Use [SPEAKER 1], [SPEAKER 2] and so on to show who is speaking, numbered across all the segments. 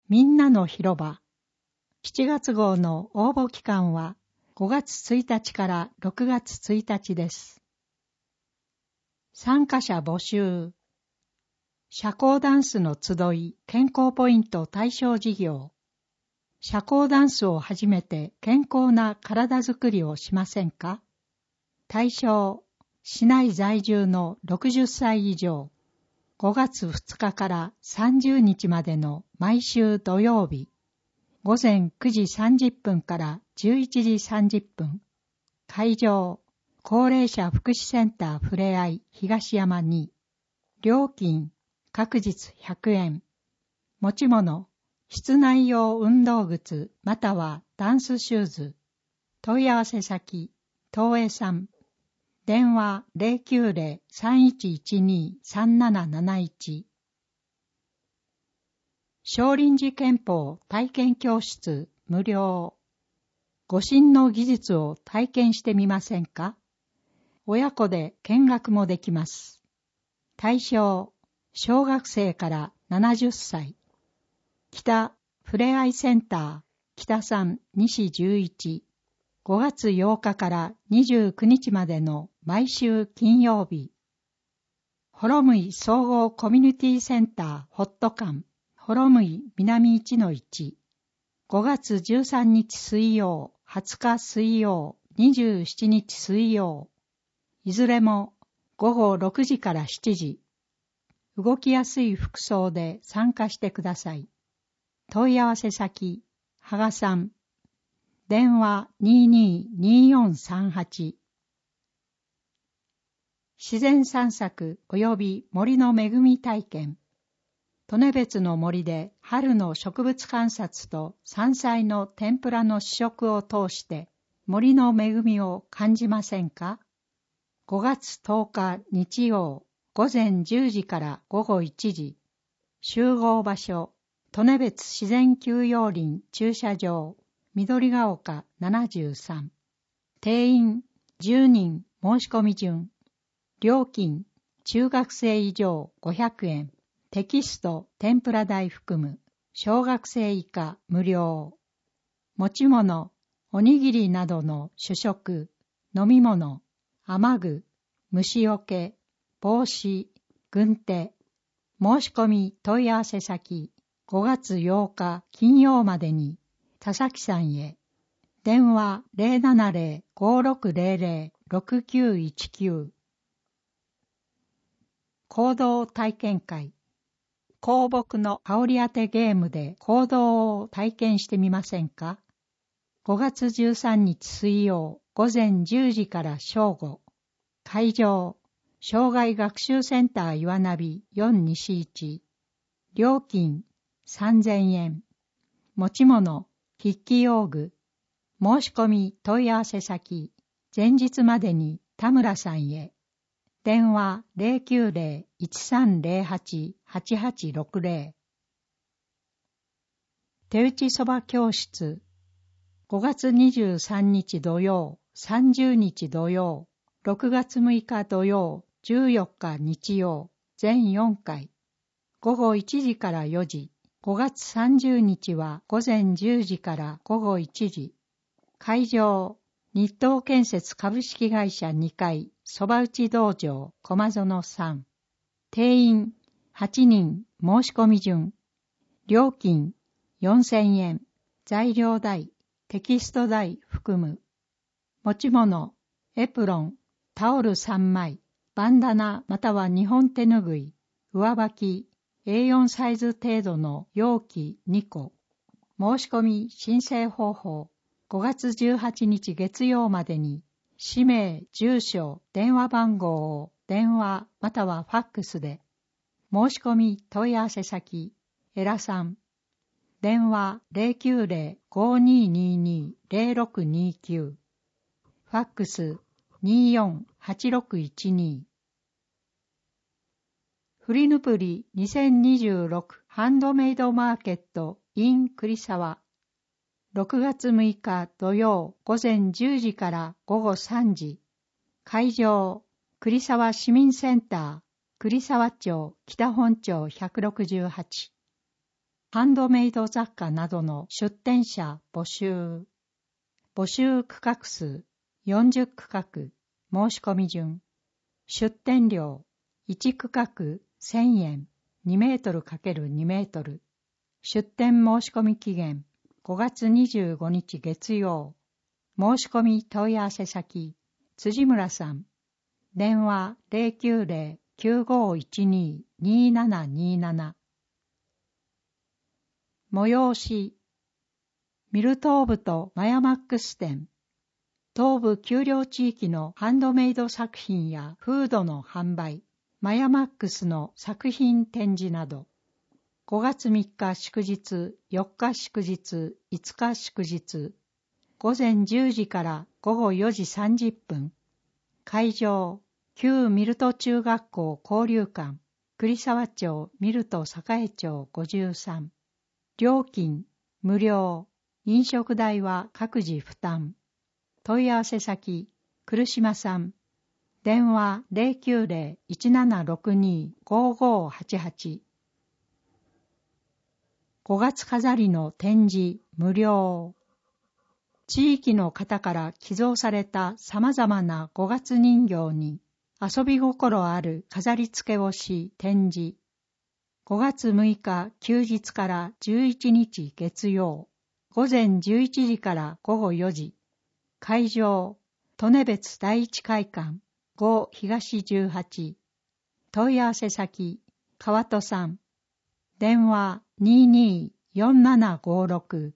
[SPEAKER 1] みんなの広場。7月号の応募期間は5月1日から6月1日です。参加者募集。社交ダンスの集い健康ポイント対象事業。社交ダンスを始めて健康な体づくりをしませんか？対象、市内在住の60歳以上。5月2日から30日までの毎週土曜日。午前9時30分から11時30分。会場、高齢者福祉センターふれあい東山2。料金、各日100円。持ち物、室内用運動靴またはダンスシューズ。問い合わせ先、東映さん。電話 090-3112-3771。少林寺拳法体験教室無料。護身の技術を体験してみませんか？親子で見学もできます。対象、小学生から70歳。北ふれあいセンター、北3西11。5月8日から29日までの毎週金曜日。ほろむい総合コミュニティセンターホット館、ほろむい南1-1。5月13日水曜、20日水曜、27日水曜。いずれも午後6時から7時。動きやすい服装で参加してください。問い合わせ先、羽賀さん。電話222438。自然散策及び森の恵み体験。利根別の森で春の植物観察と山菜の天ぷらの試食を通して森の恵みを感じませんか？ 5 月10日日曜午前10時から午後1時。集合場所、利根別自然休養林駐車場。緑が丘73。定員10人申し込み順。料金中学生以上500円。テキスト天ぷら代含む。小学生以下無料。持ち物、おにぎりなどの主食、飲み物、雨具、虫よけ、帽子、軍手。申し込み問い合わせ先5月8日金曜までに田崎さんへ。電話 070-5600-6919。行動体験会。香木の香り当てゲームで行動を体験してみませんか？ 5 月13日水曜午前10時から正午。会場、障害学習センター岩波4西1。料金3000円。持ち物、筆記用具。申し込み問い合わせ先、前日までに田村さんへ。電話 090-1308-8860。手打ちそば教室。5月23日土曜、30日土曜、6月6日土曜、14日日曜、全4回。午後1時から4時。5月30日は午前10時から午後1時。会場、日東建設株式会社2階、そば打ち道場、駒園3。定員、8人、申し込み順。料金、4000円。材料代、テキスト代含む。持ち物、エプロン、タオル3枚、バンダナまたは日本手ぬぐい、上履き、A4 サイズ程度の容器2個。申し込み申請方法。5月18日月曜までに、氏名、住所、電話番号を電話またはファックスで。申し込み問い合わせ先、エラさん。電話 090-5222-0629。ファックス248612。フリヌプリ2026ハンドメイドマーケット in 栗沢。6月6日土曜午前10時から午後3時。会場、栗沢市民センター、栗沢町北本町168。 ハンドメイド雑貨などの出店者募集。募集区画数40区画。申し込み順。出店料1区画1000円。2メートル×2メートル。出店申し込み期限5月25日月曜。申し込み問い合わせ先辻村さん。電話 090-9512-2727。催しミル東部とマヤマックス店。東部丘陵地域のハンドメイド作品やフードの販売、マヤマックスの作品展示など、5月3日祝日、4日祝日、5日祝日、午前10時から午後4時30分。会場、旧ミルト中学校交流館、栗沢町ミルト栄町53。料金、無料。飲食代は各自負担。問い合わせ先、来島さん。電話 090-1762-5588。5月飾りの展示無料。地域の方から寄贈された様々な5月人形に遊び心ある飾り付けをし展示。5月6日休日から11日月曜。午前11時から午後4時。会場、利根別第一会館、5東18。問い合わせ先、川戸さん。電話224756。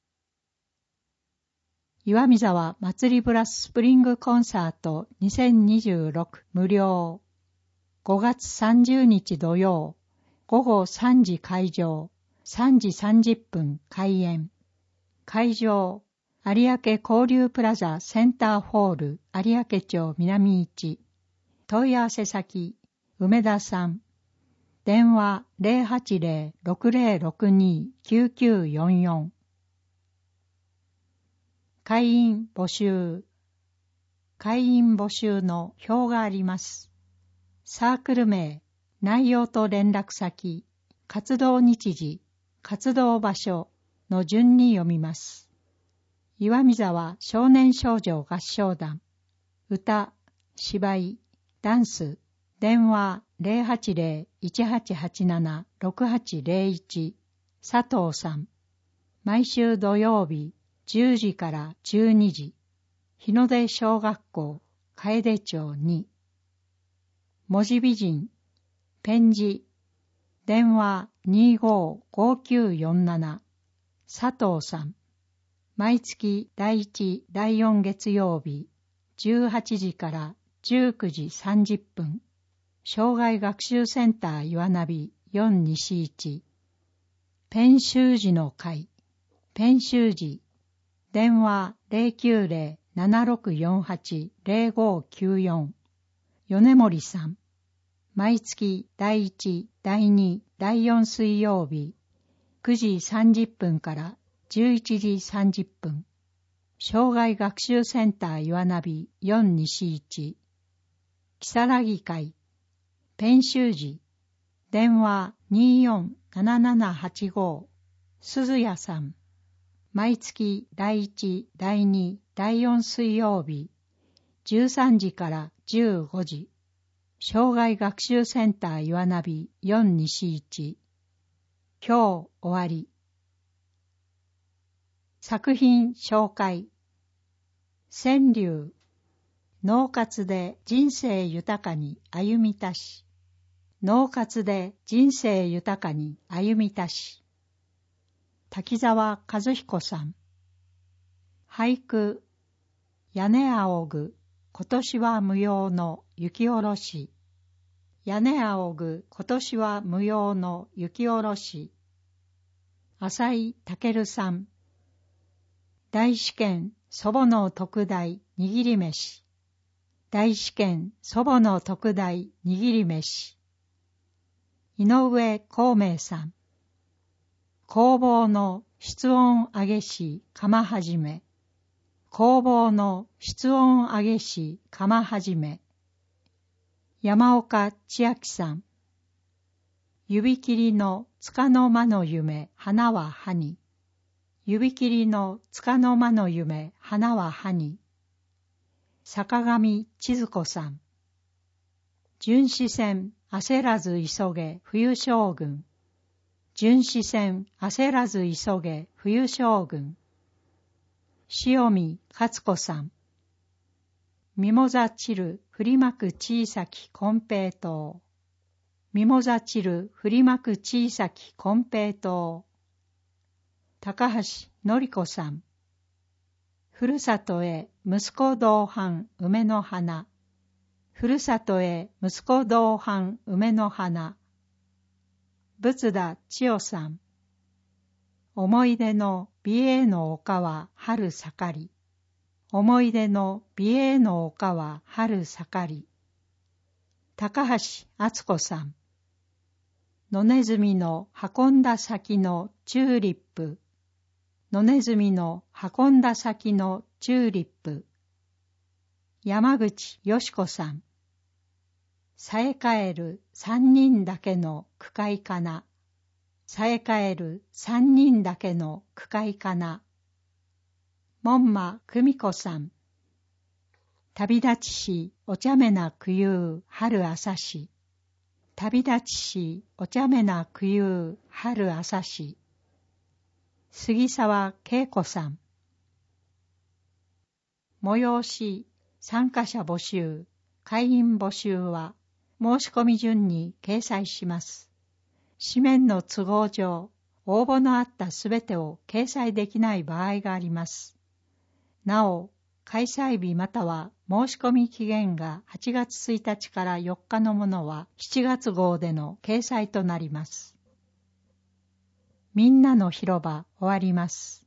[SPEAKER 1] 岩見沢祭りブラススプリングコンサート2026無料。5月30日土曜、午後3時会場、3時30分開演。会場、有明交流プラザセンターホール有明町南1。問い合わせ先、梅田さん。電話 080-6062-9944。会員募集。会員募集の表があります。サークル名、内容と連絡先、活動日時、活動場所の順に読みます。岩見沢少年少女合唱団。歌、芝居、ダンス。電話 080-1887-6801。佐藤さん。毎週土曜日10時から12時。日の出小学校、楓町2。文字美人、ペン字。電話255947。佐藤さん。毎月第1、第4月曜日、18時から19時30分。障害学習センター岩波4西1。ペン習字の会。ペン習字。電話090-7648-0594。米森さん。毎月第1、第2、第4水曜日、9時30分から11時30分。障害学習センター岩波4西1。木更木会。ペン習字。電話247785。鈴谷さん。毎月第1、第2、第4水曜日、13時から15時。障害学習センター岩波4西1。今日終わり。作品紹介。川柳。脳活で人生豊かに歩みたし。脳活で人生豊かに歩みたし。滝沢和彦さん。俳句。屋根仰ぐ今年は無用の雪下ろし。屋根仰ぐ今年は無用の雪下ろし。浅井健さん。大試験祖母の特大握り飯。大試験祖母の特大握り飯。井上孔明さん。工房の室温上げし釜始め。工房の室温上げし釜始め。山岡千秋さん。 指切りの束の間の夢、花は葉に。指切りの束の間の夢、花は葉に。坂上千鶴子さん。巡視船、焦らず急げ、冬将軍。巡視船、焦らず急げ、冬将軍。塩見勝子さん。ミモザ散る、振りまく小さき金平糖。ミモザ散る、振りまく小さき金平糖。高橋典子さん。ふるさとへ息子同伴梅の花。ふるさとへ息子同伴梅の花。仏田千代さん。思い出の美瑛の丘は春盛り。思い出の美瑛の丘は春盛り。高橋敦子さん。野ネズミの運んだ先のチューリップ。野ネズミの運んだ先のチューリップ。山口よし子さん。さえかえる三人だけの句会かな。さえかえる三人だけの句会かな。門馬久美子さん。旅立ちしお茶目なくゆう春朝し。旅立ちしお茶目なくゆう春朝し。杉沢恵子さん。催し参加者募集、会員募集は申し込み順に掲載します。紙面の都合上、応募のあったすべてを掲載できない場合があります。なお、開催日または申し込み期限が8月1日から4日のものは7月号での掲載となります。みんなの広場終わります。